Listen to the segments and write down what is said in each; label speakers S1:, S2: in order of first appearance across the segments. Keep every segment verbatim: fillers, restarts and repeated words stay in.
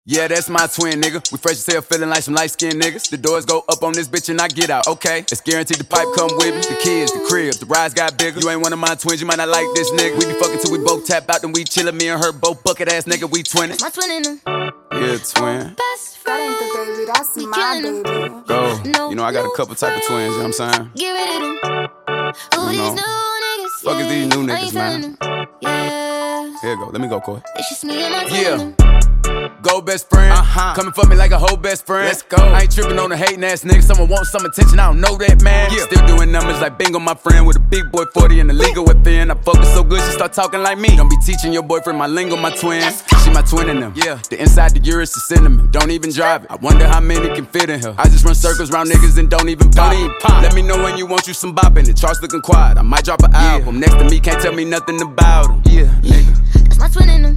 S1: Yeah, that's my twin, nigga. We fresh as hell, feeling like some light-skinned niggas. The doors go up on this bitch and I get out, okay? It's guaranteed the pipe come with me. The kids, the crib, the rides got bigger. You ain't one of my twins, you might not like this nigga. We be fucking till we both tap out, then we chillin'. Me and her both bucket ass nigga, we twinning.
S2: My twin in them.
S1: Yeah, twin.
S2: Best friend.
S3: That ain't the baby, that's
S2: we
S3: my baby.
S1: Go.
S2: No,
S1: you know I got
S2: no,
S1: a couple type of twins, you know what I'm saying?
S2: Get rid of them. Who
S1: You
S2: these
S1: know.
S2: new niggas?
S1: Fuck is these new
S2: I
S1: niggas,
S2: ain't
S1: man?
S2: feeling them. Yeah.
S1: Here you go, let me go, Coy.
S2: It's just me and my twin
S1: Yeah.
S2: in them.
S1: Go best friend, uh-huh. Coming for me like a whole best friend. Let's go. I ain't tripping on the hating ass nigga. Someone wants some attention, I don't know that man. Yeah. Still doing numbers like bingo, my friend with a big boy forty in the legal within. I fuck her so good, she start talking like me. Don't be teaching your boyfriend my lingo, my twin. She my twin in them. Yeah. The inside the Urus is cinnamon. Don't even drive it. I wonder how many can fit in her. I just run circles round niggas and don't even pop. Don't even pop. Let me know when you want you some bopping. The charts looking quiet. I might drop an yeah. album. Next to me can't tell me nothing about him. Yeah, nigga.
S2: That's my twin in them.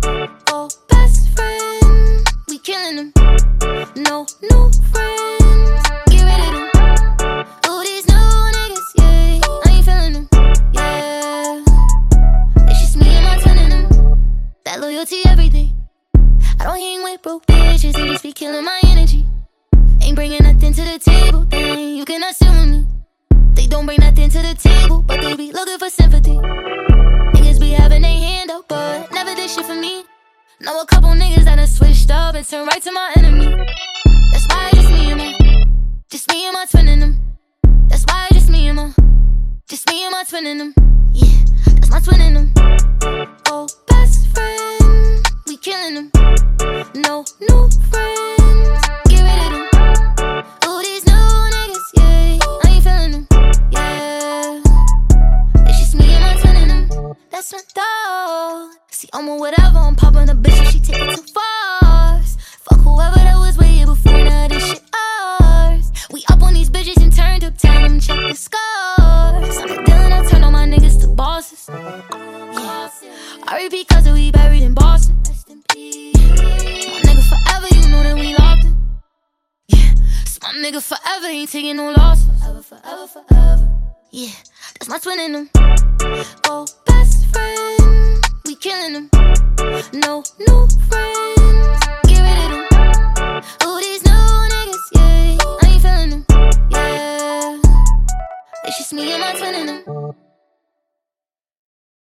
S2: Oh, best friend. We killing them. No new friends. Get rid of them. Who these new niggas? Yeah, I ain't feeling them. Yeah, it's just me and my twin in them. That loyalty everything. I don't hang with broke bitches. They just be killing my energy. Ain't bringing nothing to the table. Then you cannot sit with me. They don't bring nothing to the table, but they be looking for sympathy. Niggas be having their hand up, but never did shit for me. Know a couple niggas that done switched up and turned right to my enemy. That's why just me and my, just me and my twin in them. That's why just me and my, just me and my twin in them. Yeah, that's my twin in them. Oh, best friend, we killing them. No new friends, get rid of them. Who these new niggas? Yeah, I ain't feeling them. Yeah, it's just me and my twin in them. That's my dog. See, I'm a whatever, I'm popping a bitch and she take it too far. Fuck whoever that was way before, now this shit ours. We up on these bitches and turned up, tell them check the scars. I'm a dealing, I turn all my niggas to bosses. Yeah, I repeat cause we buried in Boston. My nigga forever, you know that we locked in. Yeah, so my nigga forever ain't taking no loss. Forever, forever, forever. Yeah, that's my twin in them. Oh, best friend. We killing them. No new friends.